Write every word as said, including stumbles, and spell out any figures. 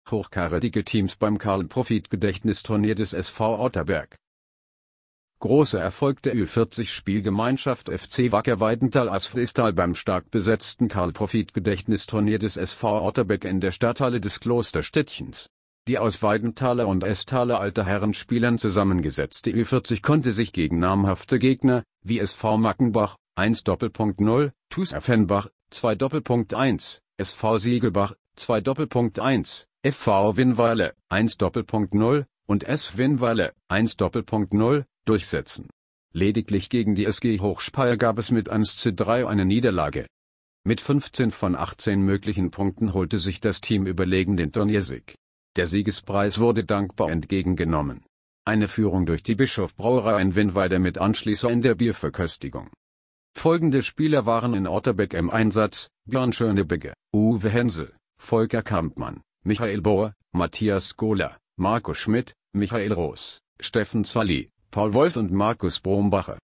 Hochkarätige Teams beim Karl-Profit-Gedächtnisturnier des S V Otterberg. Großer Erfolg der Ü vierzig Spielgemeinschaft F C Wacker Weidenthal als Freestyle beim stark besetzten Karl-Profit-Gedächtnisturnier des S V Otterberg in der Stadthalle des Klosterstädtchens. Die aus Weidenthaler und Essthaler alter Herrenspielern zusammengesetzte Ü vierzig konnte sich gegen namhafte Gegner, wie S V Mackenbach, eins null, T U S Offenbach, zwei eins, S V Siegelbach, zwei eins, F V Winnweiler, eins null, und S Winnweiler, eins null, durchsetzen. Lediglich gegen die S G Hochspeyer gab es mit eins zu drei eine Niederlage. Mit fünfzehn von achtzehn möglichen Punkten holte sich das Team überlegen den Turniersieg. Der Siegespreis wurde dankbar entgegengenommen. Eine Führung durch die Bischof Brauerei in Winnweiler mit Anschließer in der Bierverköstigung. Folgende Spieler waren in Otterberg im Einsatz: Björn Schönebegge, Uwe Hensel, Volker Kampmann, Michael Bohr, Matthias Gohler, Marco Schmidt, Michael Roos, Steffen Zwalli, Paul Wolf und Markus Brombacher.